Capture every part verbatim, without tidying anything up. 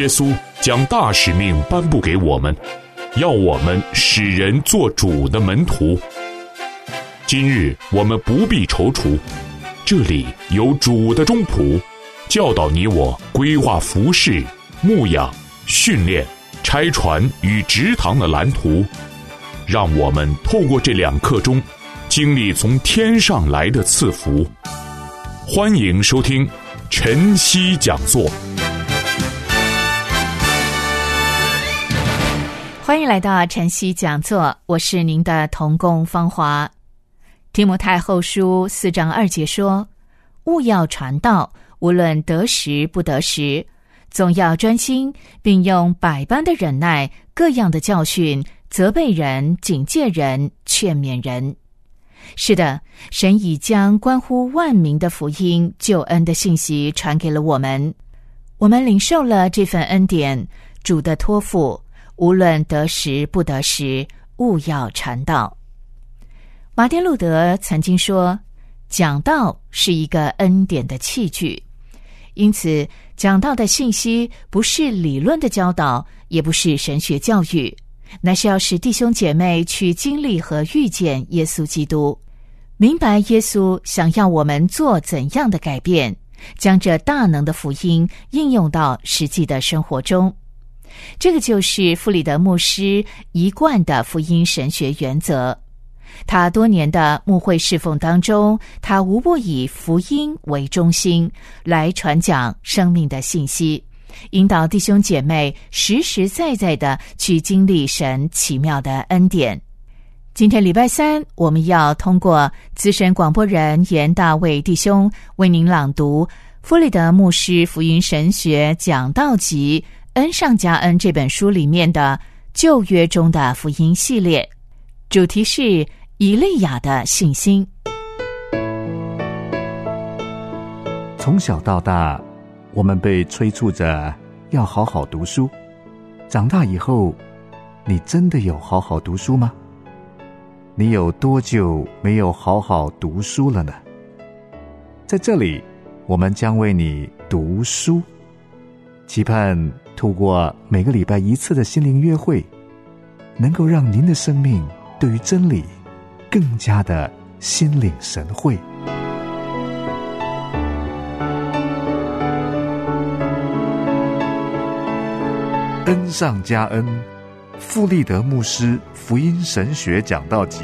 稣将大使命颁布给我们，要我们使人做主的门徒。今日我们不必踌躇，这里有主的中仆，教导你我规划服事、牧养、训练、拆船与植堂的蓝图，让我们透过这两刻钟，经历从天上来的赐福。欢迎收听晨曦讲座。 欢迎来到晨曦讲座，我是您的同工芳华。提摩太后书四章二节说，务要传道，无论得时不得时，总要专心，并用百般的忍耐，各样的教训，责备人，警戒人，劝勉人。是的，神已将关乎万民的福音救恩的信息传给了我们，我们领受了这份恩典，主的托付，无论得时不得时，务要传道。马丁路德曾经说，讲道是一个恩典的器具，因此讲道的信息不是理论的教导，也不是神学教育，乃是要使弟兄姐妹去经历和遇见耶稣基督，明白耶稣想要我们做怎样的改变，将这大能的福音应用到实际的生活中。这个就是弗里德牧师一贯的福音神学原则。他多年的牧会侍奉当中，他无不以福音为中心来传讲生命的信息，引导弟兄姐妹实实在在的去经历神奇妙的恩典。今天礼拜三，我们要通过资深广播人严大卫弟兄为您朗读弗里德牧师福音神学讲道集恩上加恩这本书里面的旧约中的福音系列，主题是以利亚的信心。 从小到大，我们被催促着要好好读书。长大以后，你真的有好好读书吗？你有多久没有好好读书了呢？在这里，我们将为你读书，期盼透过每个礼拜一次的心灵约会，能够让您的生命对于真理更加的心领神会。恩上加恩，傅立德牧师福音神学讲道集。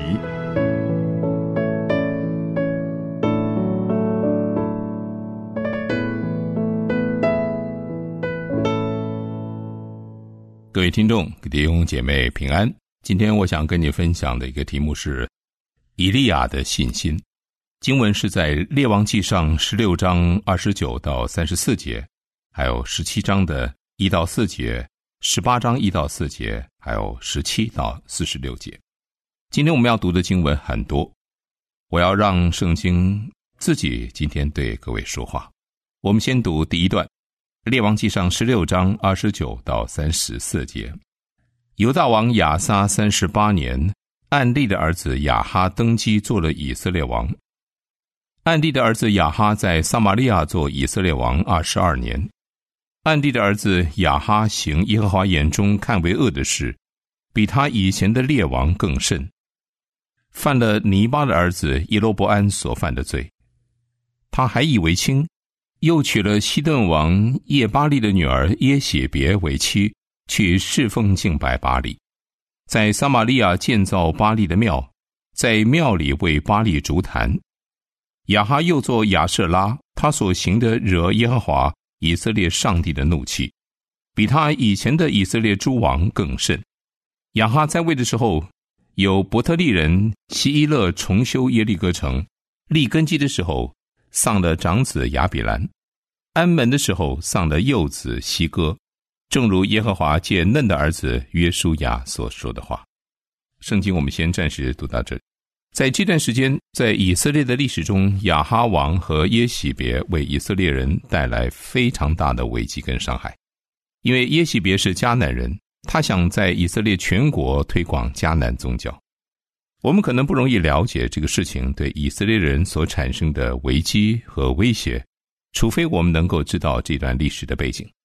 各位听众弟兄姐妹平安。今天我想跟你分享的一个题目是以利亚的信心。经文是在列王记上十六章二十九到三十四节，还有十七章的一到四节，十八章一到四节，还有十七到四十六节。今天我们要读的经文很多，我要让圣经自己今天对各位说话。我们先读第一段，列王记上十六章二十九到三十四节。犹大王亚撒三十八年，暗利的儿子亚哈登基做了以色列王。暗利的儿子亚哈在撒玛利亚做以色列王二十二年。暗利的儿子亚哈行耶和华眼中看为恶的事，比他以前的列王更甚，犯了尼巴的儿子耶罗伯安所犯的罪。他还以为轻，又娶了西顿王叶巴利的女儿耶洗别为妻，去侍奉敬拜巴力，在撒玛利亚建造巴力的庙，在庙里为巴力筑坛。亚哈又作亚舍拉，他所行的惹耶和华以色列上帝的怒气，比他以前的以色列诸王更甚。亚哈在位的时候，有伯特利人希伊勒重修耶利哥城，立根基的时候丧了长子亚比兰，安门的时候丧了幼子希哥，正如耶和华借嫩的儿子约书亚所说的话。圣经我们先暂时读到这里。在这段时间，在以色列的历史中，亚哈王和耶洗别为以色列人带来非常大的危机跟伤害。因为耶洗别是迦南人，他想在以色列全国推广迦南宗教。我们可能不容易了解这个事情对以色列人所产生的危机和威胁，除非我们能够知道这段历史的背景。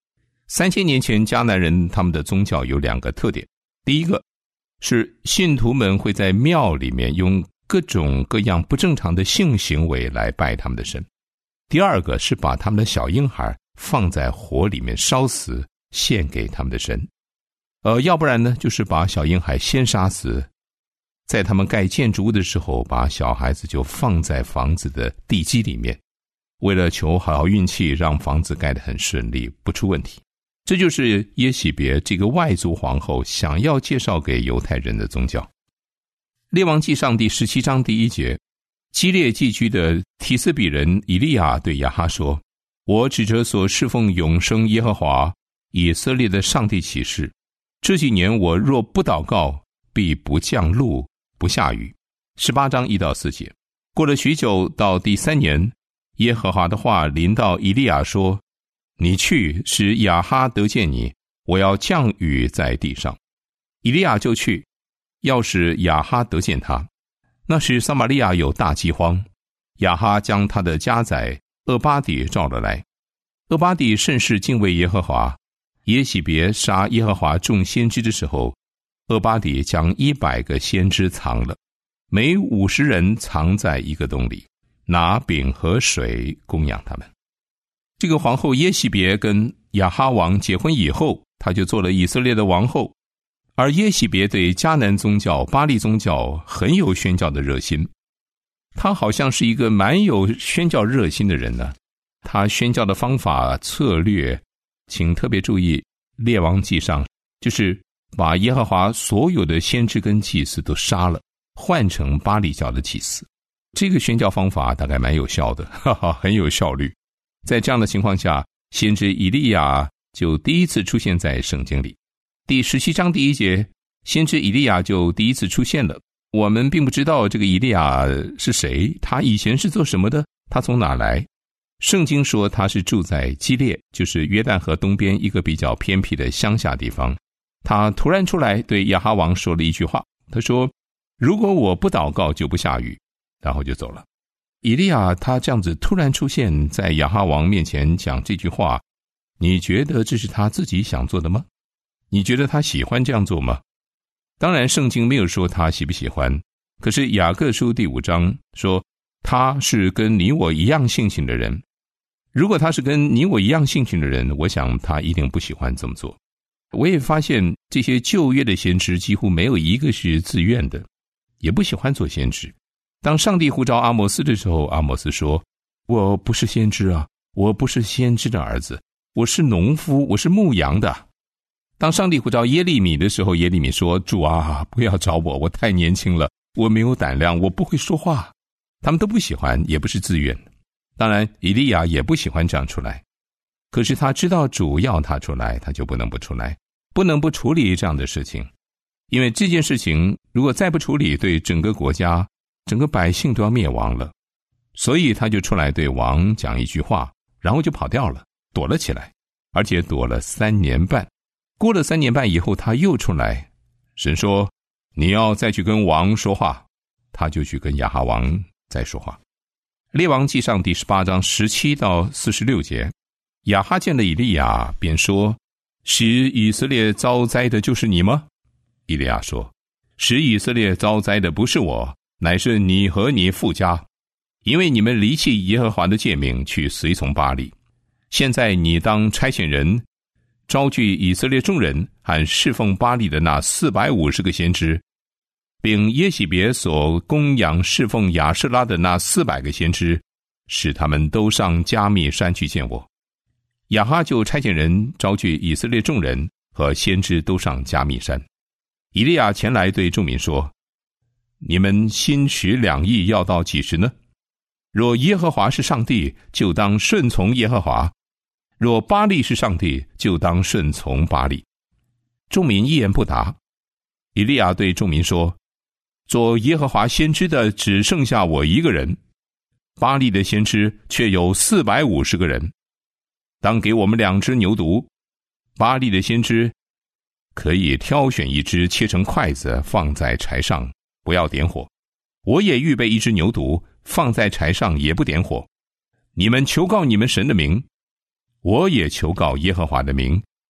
三千年前迦南人他们的宗教有两个特点，第一个是信徒们会在庙里面用各种各样不正常的性行为来拜他们的神，第二个是把他们的小婴孩放在火里面烧死，献给他们的神。呃，要不然呢，就是把小婴孩先杀死，在他们盖建筑物的时候，把小孩子就放在房子的地基里面，为了求好运气，让房子盖得很顺利，不出问题。这就是耶洗别这个外族皇后想要介绍给犹太人的宗教。列王纪上第十七章第一节，基列寄居的提斯比人以利亚对亚哈说，我指着所侍奉永生耶和华以色列的上帝起誓，这几年我若不祷告，必不降露，不下雨。十八章一到四节。过了许久，到第三年，耶和华的话临到以利亚说，你去使亚哈得见你，我要降雨在地上。以利亚就去，要使亚哈得见他。那时撒玛利亚有大饥荒，亚哈将他的家宰俄巴底召了来。俄巴底甚是敬畏耶和华，耶洗别杀耶和华众先知的时候，俄巴底将一百个先知藏了，每五十人藏在一个洞里，拿饼和水供养他们。这个皇后耶洗别跟亚哈王结婚以后，她就做了以色列的王后。而耶洗别对迦南宗教、巴力宗教很有宣教的热心，他好像是一个蛮有宣教热心的人呢。他宣教的方法策略，请特别注意列王纪上，就是把耶和华所有的先知跟祭司都杀了，换成巴力教的祭司。这个宣教方法大概蛮有效的，哈哈，很有效率。在这样的情况下，先知以利亚就第一次出现在圣经里。第十七章第一节，先知以利亚就第一次出现了。我们并不知道这个以利亚是谁，他以前是做什么的，他从哪来。圣经说他是住在基列，就是约旦河东边一个比较偏僻的乡下地方。他突然出来对亚哈王说了一句话，他说，如果我不祷告就不下雨，然后就走了。以利亚他这样子突然出现在亚哈王面前讲这句话，你觉得这是他自己想做的吗？你觉得他喜欢这样做吗？当然圣经没有说他喜不喜欢，可是雅各书第五章说他是跟你我一样性情的人。如果他是跟你我一样性情的人，我想他一定不喜欢这么做。我也发现这些旧约的先知几乎没有一个是自愿的，也不喜欢做先知。当上帝呼召阿摩斯的时候，阿摩斯说，我不是先知啊，我不是先知的儿子，我是农夫，我是牧羊的。当上帝呼召耶利米的时候，耶利米说，主啊，不要找我，我太年轻了，我没有胆量，我不会说话。他们都不喜欢，也不是自愿。当然以利亚也不喜欢这样出来，可是他知道主要他出来，他就不能不出来，不能不处理这样的事情。因为这件事情如果再不处理，对整个国家整个百姓都要灭亡了。所以他就出来对王讲一句话，然后就跑掉了，躲了起来，而且躲了三年半。过了三年半以后，他又出来，神说，你要再去跟王说话，他就去跟亚哈王再说话。列王纪上第十八章十七到四十六节，亚哈见了以利亚，便说，使以色列遭灾的就是你吗？以利亚说，使以色列遭灾的不是我，乃是你和你父家，因为你们离弃耶和华的诫命，去随从巴力。现在你当差遣人招聚以色列众人和侍奉巴力的那四百五十个先知，并耶洗别所供养侍奉亚舍拉的那四百个先知，使他们都上加密山去见我。亚哈就差遣人招聚以色列众人和先知都上加密山。以利亚前来对众民说，你们心持两意要到几时呢？若耶和华是上帝，就当顺从耶和华；若巴力是上帝，就当顺从巴力。众民一言不答。以利亚对众民说，做耶和华先知的只剩下我一个人，巴力的先知却有四百五十个人。当给我们两只牛犊，巴力的先知可以挑选一只，切成筷子，放在柴上，不要点火。我也预备一只牛犊，放在柴上，也不点火。你们求告你们神的名，我也求告耶和华的名，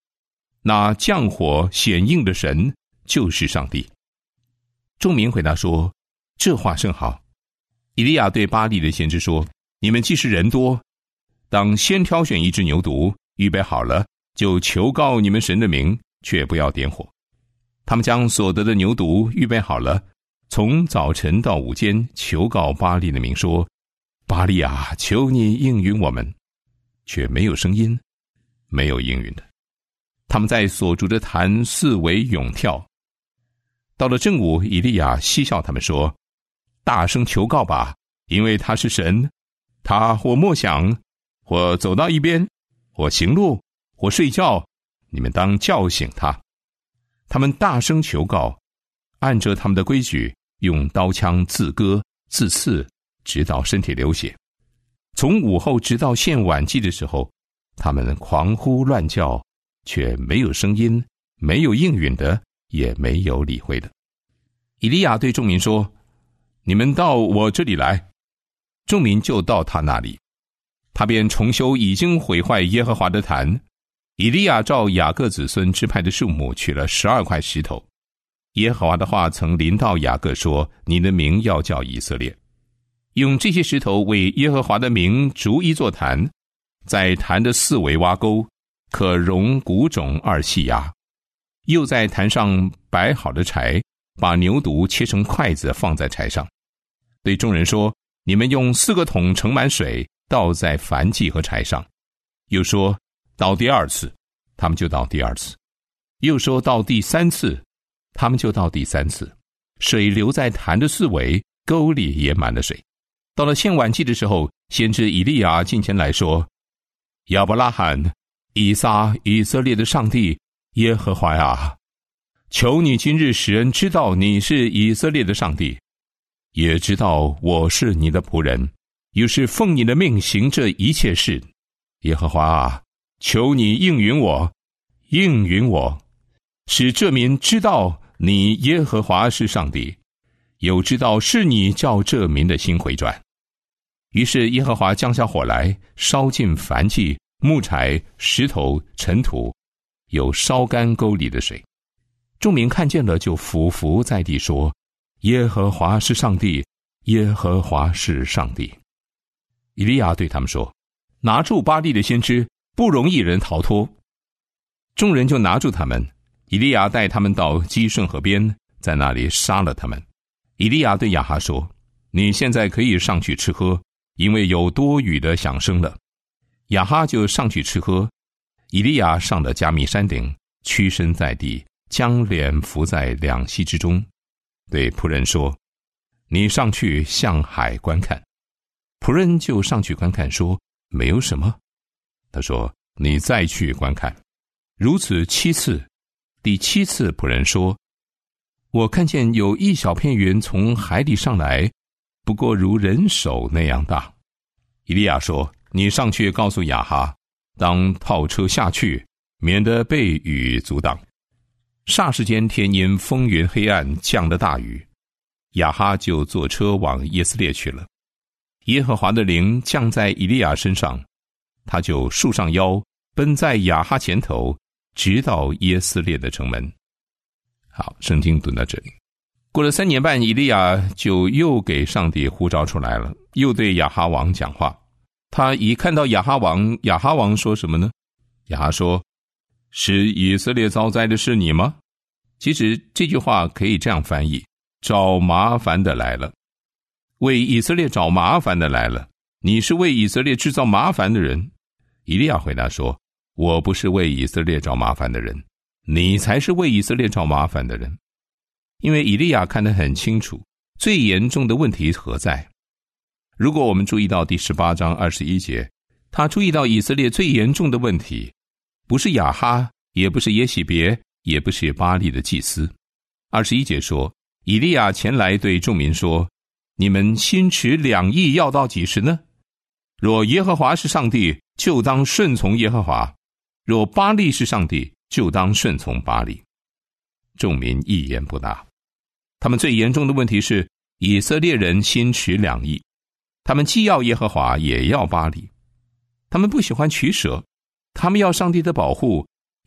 那降火显应的神就是上帝。众民回答说，这话甚好。以利亚对巴力的先知说，你们既是人多，当先挑选一只牛犊，预备好了，就求告你们神的名，却不要点火。他们将所得的牛犊预备好了，从早晨到午间求告巴力的名，说，巴力啊，求你应允我们，却没有声音，没有应允的。他们在所筑的坛四围涌跳。到了正午，以利亚嬉笑他们说，大声求告吧，因为他是神，他或默想，或走到一边，或行路，或睡觉，你们当叫醒他。他们大声求告，按着他们的规矩，用刀枪自割自刺，直到身体流血。从午后直到献晚祭的时候，他们狂呼乱叫，却没有声音，没有应允的，也没有理会的。以利亚对众民说，你们到我这里来。众民就到他那里，他便重修已经毁坏耶和华的坛。以利亚照雅各子孙支派的数目取了十二块石头。耶和华的话曾临到雅各说，你的名要叫以色列。用这些石头为耶和华的名筑一座坛，在坛的四围挖沟，可容谷种二细芽。又在坛上摆好的柴，把牛犊切成筷子放在柴上。对众人说，你们用四个桶盛满水，倒在燔祭和柴上。又说，到第二次，他们就到第二次。又说到第三次，他们就到第三次。水流在坛的四围，沟里也满了水。到了献晚祭的时候，先知以利亚近前来说，亚伯拉罕、以撒、以色列的上帝耶和华啊，求你今日使人知道你是以色列的上帝，也知道我是你的仆人，又是奉你的命行这一切事。耶和华啊，求你应允我，应允我，使这民知道你耶和华是上帝，又知道是你叫这民的心回转。于是耶和华降下火来，烧尽燔祭、木柴、石头、尘土，有烧干沟里的水。众民看见了，就俯伏在地说，耶和华是上帝，耶和华是上帝。以利亚对他们说，拿住巴力的先知，不容一人逃脱。众人就拿住他们，以利亚带他们到基顺河边，在那里杀了他们。以利亚对亚哈说，你现在可以上去吃喝，因为有多雨的响声了。亚哈就上去吃喝。以利亚上了加密山顶，屈身在地，将脸伏在两膝之中，对仆人说，你上去向海观看。仆人就上去观看，说，没有什么。他说，你再去观看。如此七次。第七次仆人说，我看见有一小片云从海里上来，不过如人手那样大。以利亚说，你上去告诉亚哈，当套车下去，免得被雨阻挡。霎时间天因风云黑暗，降了大雨。亚哈就坐车往耶斯列去了。耶和华的灵降在以利亚身上，他就束上腰，奔在亚哈前头，直到耶斯列的城门。好，圣经读到这里。过了三年半，以利亚就又给上帝呼召出来了，又对亚哈王讲话。他一看到亚哈王，亚哈王说什么呢？亚哈说，是以色列遭灾的是你吗？其实这句话可以这样翻译，找麻烦的来了，为以色列找麻烦的来了，你是为以色列制造麻烦的人。以利亚回答说，我不是为以色列找麻烦的人，你才是为以色列找麻烦的人。因为以利亚看得很清楚，最严重的问题何在。如果我们注意到第十八章二十一节，他注意到以色列最严重的问题，不是亚哈，也不是耶洗别，也不是巴力的祭司。二十一节说，以利亚前来对众民说，你们心持两意要到几时呢？若耶和华是上帝，就当顺从耶和华；若巴力是上帝，就当顺从巴力。众民一言不答。他们最严重的问题是，以色列人心持两意，他们既要耶和华，也要巴力。他们不喜欢取舍，他们要上帝的保护，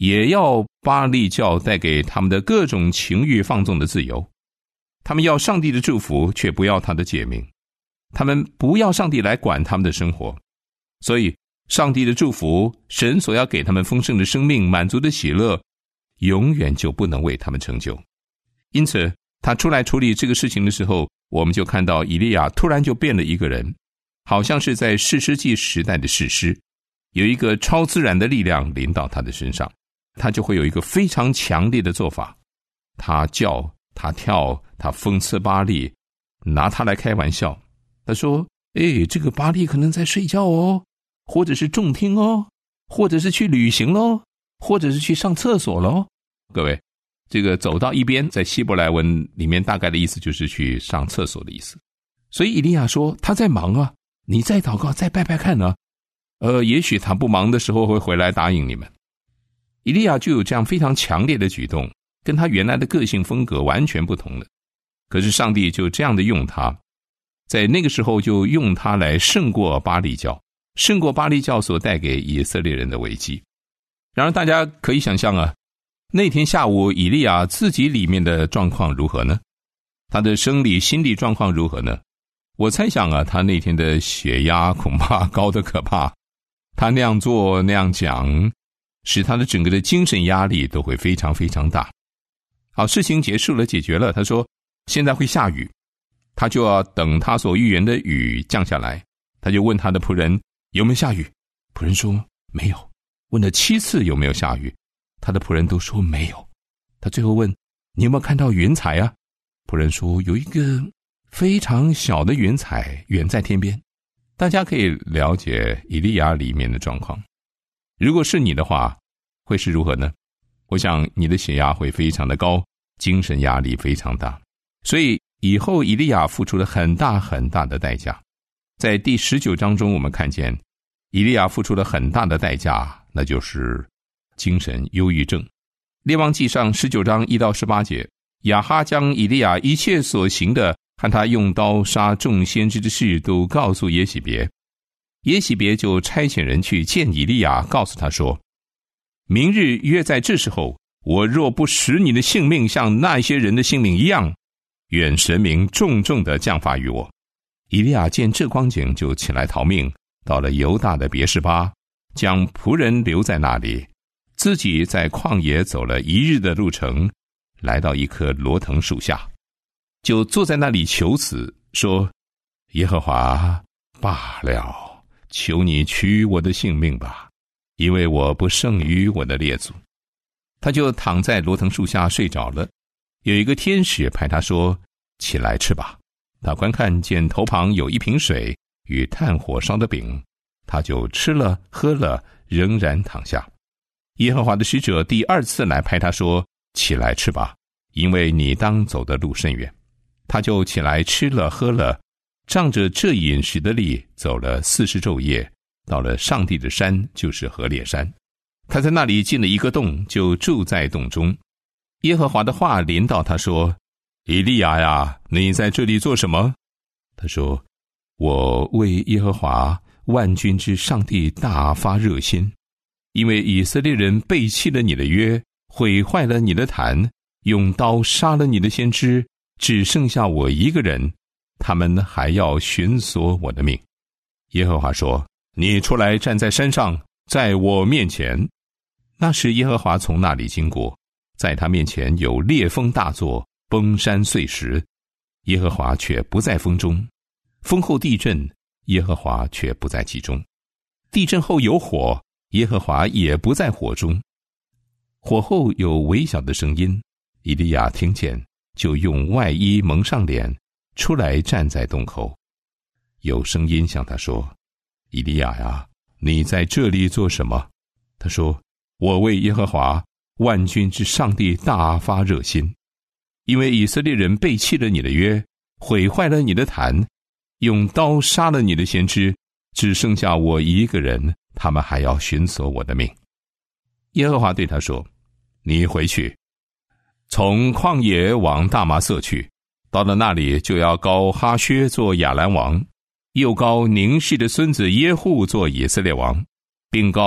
也要巴力教带给他们的各种情欲放纵的自由。他们要上帝的祝福，却不要他的诫命。他们不要上帝来管他们的生活，所以上帝的祝福，神所要给他们丰盛的生命、满足的喜乐，永远就不能为他们成就。因此他出来处理这个事情的时候，我们就看到以利亚突然就变了一个人，好像是在士师记时代的士师，有一个超自然的力量临到他的身上，他就会有一个非常强烈的做法。他叫，他跳，他讽刺巴力，拿他来开玩笑。他说，诶，这个巴力可能在睡觉哦，或者是重听哦，或者是去旅行咯，或者是去上厕所咯。各位，这个走到一边，在希伯来文里面大概的意思就是去上厕所的意思。所以以利亚说，他在忙啊，你再祷告，再拜拜看啊。呃，也许他不忙的时候会回来答应你们。以利亚就有这样非常强烈的举动，跟他原来的个性风格完全不同了。可是上帝就这样的用他，在那个时候就用他来胜过巴力教，胜过巴力教所带给以色列人的危机。然而大家可以想象啊，那天下午以利亚自己里面的状况如何呢？他的生理心理状况如何呢？我猜想啊，他那天的血压恐怕高得可怕，他那样做那样讲，使他的整个的精神压力都会非常非常大。好，事情结束了，解决了，他说现在会下雨，他就要等他所预言的雨降下来。他就问他的仆人有没有下雨，仆人说没有。问了七次有没有下雨，他的仆人都说没有。他最后问你有没有看到云彩啊？仆人说有一个非常小的云彩远在天边。大家可以了解以利亚里面的状况。如果是你的话，会是如何呢？我想你的血压会非常的高，精神压力非常大。所以以后以利亚付出了很大很大的代价。在第十九章中，我们看见以利亚付出了很大的代价，那就是精神忧郁症。列王纪上十九章一到十八节，亚哈将以利亚一切所行的和他用刀杀众先知的事都告诉耶洗别。耶洗别就差遣人去见以利亚，告诉他说，明日约在这时候，我若不使你的性命像那些人的性命一样，愿神明重重的降罚于我。以利亚见这光景，就起来逃命，到了犹大的别是巴，将仆人留在那里，自己在旷野走了一日的路程，来到一棵罗藤树下，就坐在那里求死，说，耶和华，罢了，求你取我的性命吧，因为我不胜于我的列祖。他就躺在罗藤树下睡着了。有一个天使派他说，起来吃吧。他观看见头旁有一瓶水与炭火烧的饼，他就吃了喝了，仍然躺下。耶和华的使者第二次来拍他说，起来吃吧，因为你当走的路甚远。他就起来吃了喝了，仗着这饮食的力，走了四十昼夜，到了上帝的山，就是何烈山。他在那里进了一个洞，就住在洞中。耶和华的话临到他说，以利亚呀，你在这里做什么？他说，我为耶和华万军之上帝大发热心，因为以色列人背弃了你的约，毁坏了你的坛，用刀杀了你的先知，只剩下我一个人，他们还要寻索我的命。耶和华说，你出来站在山上，在我面前。那时耶和华从那里经过，在他面前有烈风大作，崩山碎石，耶和华却不在风中。风后地震，耶和华却不在其中。地震后有火，耶和华也不在火中。火后有微小的声音，以利亚听见，就用外衣蒙上脸，出来站在洞口。有声音向他说，以利亚呀，你在这里做什么？他说，我为耶和华万军之上帝大发热心，因为以色列人背弃了你的约，毁坏了你的坛，用刀杀了你的先知，只剩下我一个人，他们还要寻索我的命。耶和华对他说，你回去，从旷野往大马色去，到了那里就要膏哈薛做亚兰王，又膏宁示的孙子耶户做以色列王，并膏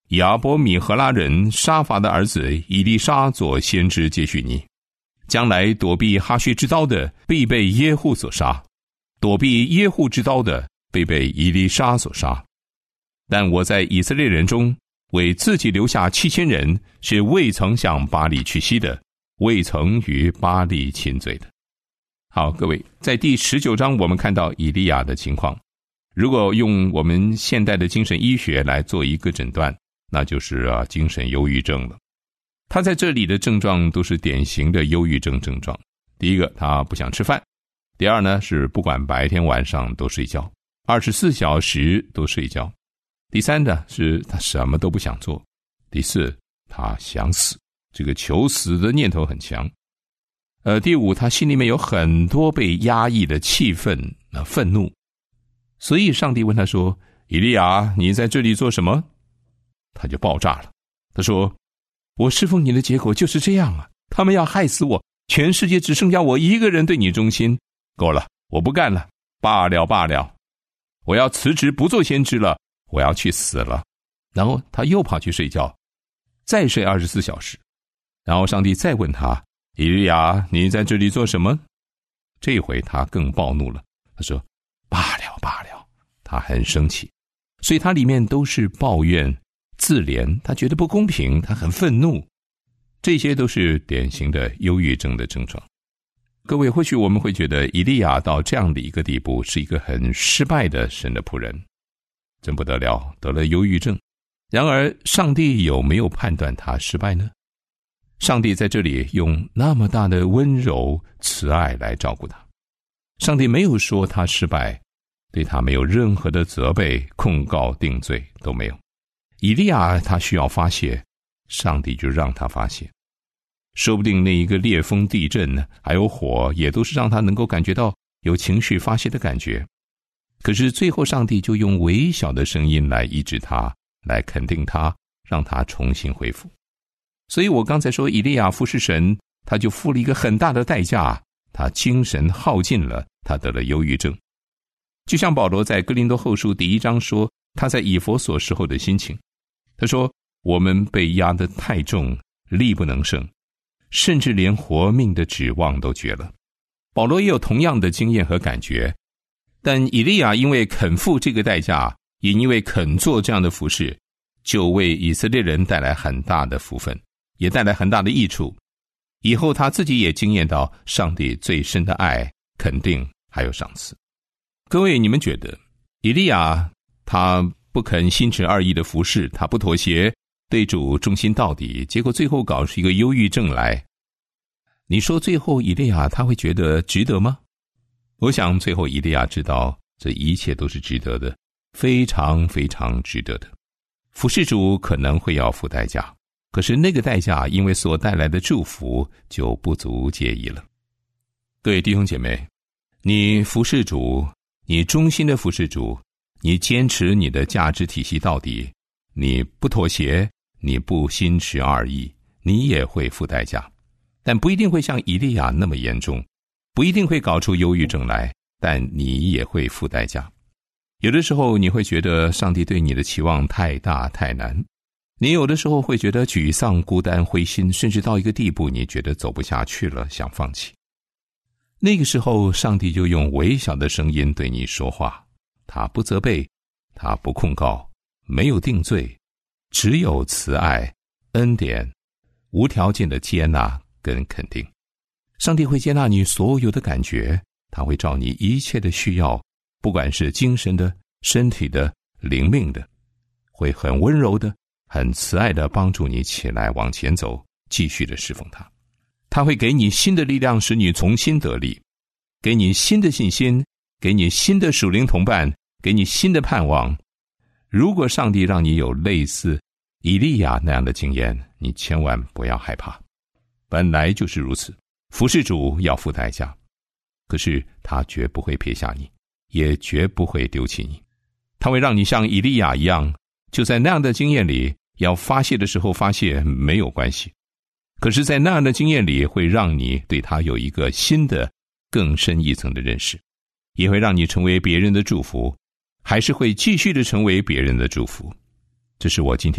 亚伯米荷拉人沙法的儿子以利沙做先知接续你。将来躲避哈薛之刀的，必被耶户所杀；躲避耶户之刀的，必被以利沙所杀。但我在以色列人中为自己留下七千人，是未曾向巴力屈膝的，未曾与巴力亲嘴的。好，各位，在第十九章我们看到以利亚的情况。如果用我们现代的精神医学来做一个诊断，那就是啊精神忧郁症了。他在这里的症状都是典型的忧郁症症状。第一个，他不想吃饭；第二呢，是不管白天晚上都睡觉，二十四小时都睡觉；第三呢，是他什么都不想做；第四，他想死，这个求死的念头很强。呃，第五，他心里面有很多被压抑的气愤、呃、愤怒。所以上帝问他说：以利亚，你在这里做什么？他就爆炸了。他说：我侍奉你的结果就是这样啊！他们要害死我，全世界只剩下我一个人对你忠心。够了，我不干了，罢了罢了，我要辞职不做先知了，我要去死了。然后他又跑去睡觉，再睡二十四小时。然后上帝再问他：以利亚，你在这里做什么？这回他更暴怒了。他说：罢了罢了。他很生气，所以他里面都是抱怨、自怜，他觉得不公平，他很愤怒。这些都是典型的忧郁症的症状。各位，或许我们会觉得以利亚到这样的一个地步是一个很失败的神的仆人，真不得了，得了忧郁症。然而上帝有没有判断他失败呢？上帝在这里用那么大的温柔慈爱来照顾他，上帝没有说他失败，对他没有任何的责备、控告、定罪都没有。以利亚他需要发泄，上帝就让他发泄。说不定那一个烈风、地震还有火，也都是让他能够感觉到有情绪发泄的感觉。可是最后上帝就用微小的声音来医治他，来肯定他，让他重新恢复。所以我刚才说以利亚服侍神，他就付了一个很大的代价，他精神耗尽了，他得了忧郁症。就像保罗在哥林多后书第一章说他在以弗所时候的心情，他说：我们被压得太重，力不能胜，甚至连活命的指望都绝了。保罗也有同样的经验和感觉，但以利亚因为肯付这个代价，也因为肯做这样的服事，就为以色列人带来很大的福分，也带来很大的益处。以后他自己也经验到上帝最深的爱、肯定还有赏赐。各位，你们觉得以利亚他不肯心持二意的服事，他不妥协，对主忠心到底，结果最后搞出一个忧郁症来，你说最后以利亚他会觉得值得吗？我想最后以利亚知道这一切都是值得的，非常非常值得的。服事主可能会要付代价，可是那个代价因为所带来的祝福就不足介意了。各位弟兄姐妹，你服事主，你忠心的服事主，你坚持你的价值体系到底，你不妥协，你不心持二意，你也会付代价，但不一定会像以利亚那么严重，不一定会搞出忧郁症来，但你也会付代价。有的时候你会觉得上帝对你的期望太大太难，你有的时候会觉得沮丧、孤单、灰心，甚至到一个地步你觉得走不下去了，想放弃。那个时候上帝就用微小的声音对你说话，他不责备，他不控告，没有定罪，只有慈爱、恩典、无条件的接纳跟肯定。上帝会接纳你所有的感觉，他会照你一切的需要，不管是精神的、身体的、灵命的，会很温柔的、很慈爱的帮助你起来往前走，继续的侍奉他。他会给你新的力量，使你重新得力，给你新的信心，给你新的属灵同伴，给你新的盼望。如果上帝让你有类似以利亚那样的经验，你千万不要害怕，本来就是如此。服事主要付代价，可是他绝不会撇下你，也绝不会丢弃你。他会让你像以利亚一样，就在那样的经验里，要发泄的时候发泄没有关系，可是在那样的经验里，会让你对他有一个新的更深一层的认识，也会让你成为别人的祝福，还是会继续的成为别人的祝福。这是我今天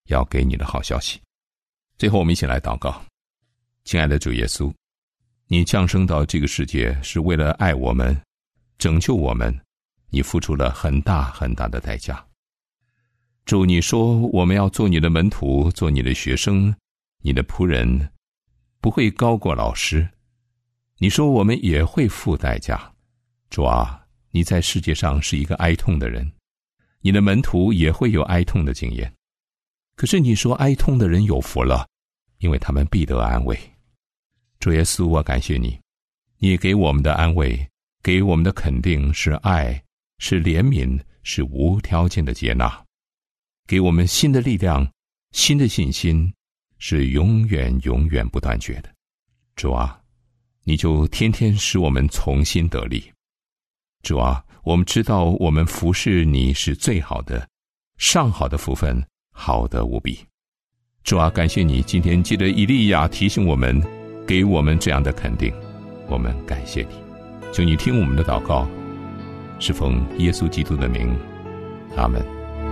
要给你的好消息。最后我们一起来祷告。亲爱的主耶稣，你降生到这个世界是为了爱我们，拯救我们，你付出了很大很大的代价。主，你说我们要做你的门徒，做你的学生，你的仆人，不会高过老师。你说我们也会付代价。主啊，你在世界上是一个哀痛的人，你的门徒也会有哀痛的经验。可是你说哀痛的人有福了，因为他们必得安慰。主耶稣，我感谢你，你给我们的安慰，给我们的肯定是爱，是怜悯，是无条件的接纳，给我们新的力量，新的信心，是永远永远不断绝的。主啊，你就天天使我们重新得力。主啊，我们知道我们服侍你是最好的，上好的福分，好得无比。主啊，感谢你今天借着以利亚提醒我们，给我们这样的肯定，我们感谢你。求你听我们的祷告，是奉耶稣基督的名，阿们。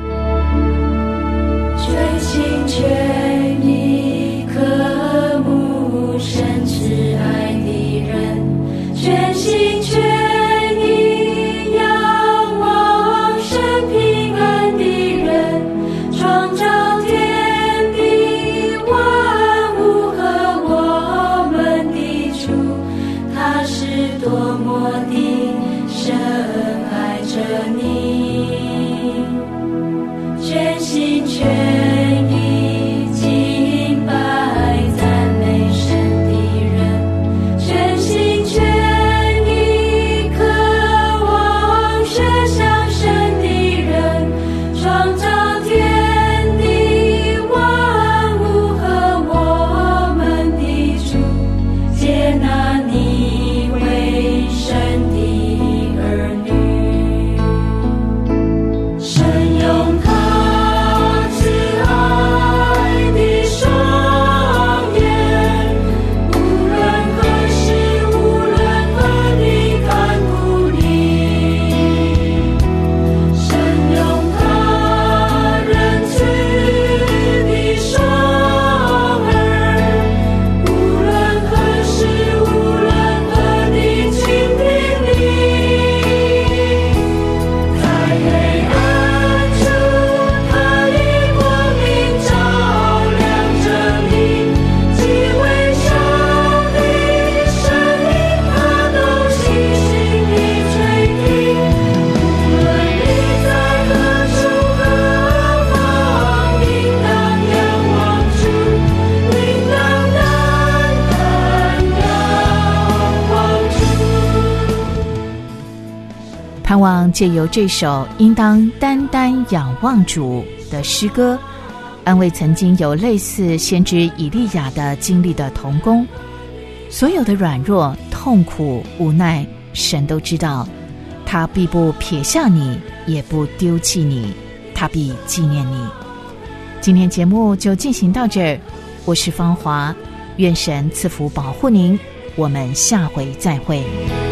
全心全意渴慕神慈爱的人，全心全意仰望神平安的人，创造天地万物和我们的主，他是多么的深爱着你，全心全意敬拜赞美神的人，全心全意渴望学像神的人，创造天地万物和我们的主，接纳你为神的儿女。神用他慈爱的双眼，无论何时无论何地看顾你。神用他仁慈的双耳，无论何时无论何地倾听你。在黑暗中，他以光明照亮着你，极微小的声音，他都细心地垂听。无论你在何处何方，应当仰望主，应当单单仰望主。 盼望借由这首应当单单仰望主的诗歌，安慰曾经有类似先知以利亚的经历的同工。所有的软弱、痛苦、无奈，神都知道，他必不撇下你，也不丢弃你，他必纪念你。今天节目就进行到这儿，我是芳华，愿神赐福保护您，我们下回再会。